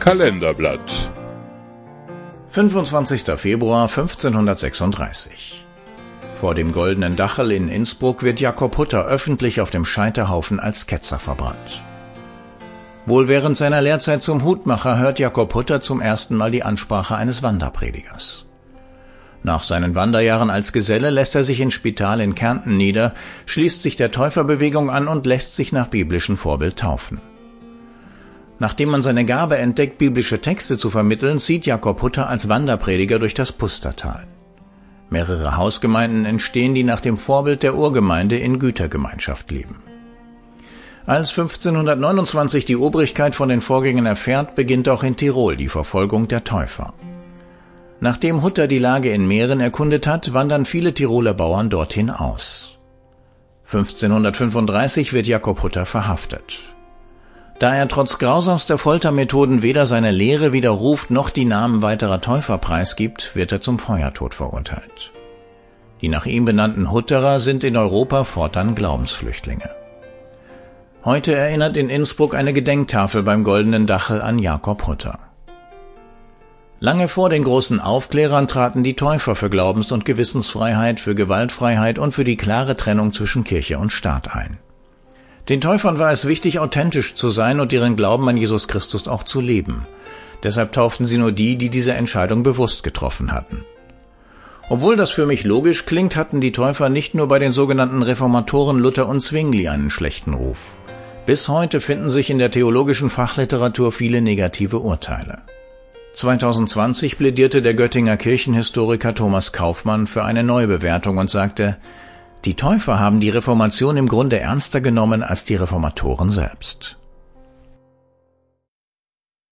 Kalenderblatt. 25. Februar 1536. Vor dem Goldenen Dachel in Innsbruck wird Jakob Hutter öffentlich auf dem Scheiterhaufen als Ketzer verbrannt. Wohl während seiner Lehrzeit zum Hutmacher hört Jakob Hutter zum ersten Mal die Ansprache eines Wanderpredigers. Nach seinen Wanderjahren als Geselle lässt er sich in Spital in Kärnten nieder, schließt sich der Täuferbewegung an und lässt sich nach biblischem Vorbild taufen. Nachdem man seine Gabe entdeckt, biblische Texte zu vermitteln, zieht Jakob Hutter als Wanderprediger durch das Pustertal. Mehrere Hausgemeinden entstehen, die nach dem Vorbild der Urgemeinde in Gütergemeinschaft leben. Als 1529 die Obrigkeit von den Vorgängen erfährt, beginnt auch in Tirol die Verfolgung der Täufer. Nachdem Hutter die Lage in Mähren erkundet hat, wandern viele Tiroler Bauern dorthin aus. 1535 wird Jakob Hutter verhaftet. Da er trotz grausamster Foltermethoden weder seine Lehre widerruft noch die Namen weiterer Täufer preisgibt, wird er zum Feuertod verurteilt. Die nach ihm benannten Hutterer sind in Europa fortan Glaubensflüchtlinge. Heute erinnert in Innsbruck eine Gedenktafel beim Goldenen Dachel an Jakob Hutter. Lange vor den großen Aufklärern traten die Täufer für Glaubens- und Gewissensfreiheit, für Gewaltfreiheit und für die klare Trennung zwischen Kirche und Staat ein. Den Täufern war es wichtig, authentisch zu sein und ihren Glauben an Jesus Christus auch zu leben. Deshalb tauften sie nur die, die diese Entscheidung bewusst getroffen hatten. Obwohl das für mich logisch klingt, hatten die Täufer nicht nur bei den sogenannten Reformatoren Luther und Zwingli einen schlechten Ruf. Bis heute finden sich in der theologischen Fachliteratur viele negative Urteile. 2020 plädierte der Göttinger Kirchenhistoriker Thomas Kaufmann für eine Neubewertung und sagte: Die Täufer haben die Reformation im Grunde ernster genommen als die Reformatoren selbst.